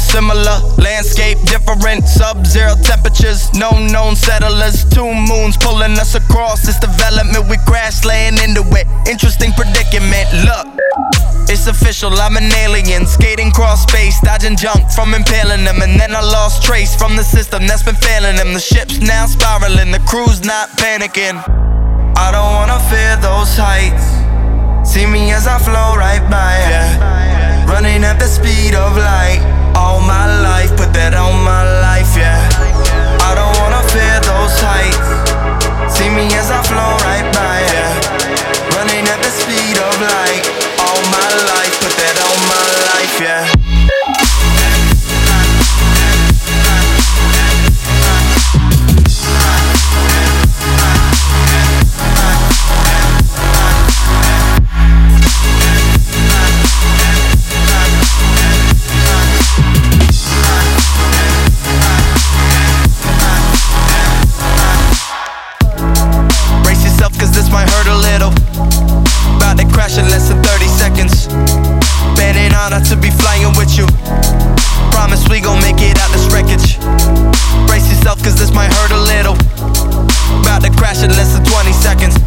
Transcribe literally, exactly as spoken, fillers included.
similar. Landscape different, sub-zero temperatures, no known settlers. Two moons pulling us across this development. We crash laying into it. Interesting predicament. Look, it's official, I'm an alien, skating cross space, dodging junk from impaling them. And then I lost trace from the system that's been failing them. The ship's now spiraling, the crew's not panicking. I don't wanna fear those heights. See me as I flow right by, yeah. Running at the speed of light. All my life, put that on my life, yeah. I don't wanna fear those heights. See me as I flow right by, yeah. Running at the speed of light. All my life, put that on my life, yeah. Might hurt a little. About to crash in less than thirty seconds. Man, an honor to be flying with you. Promise we gon' make it out this wreckage. Brace yourself cause this might hurt a little. About to crash in less than twenty seconds.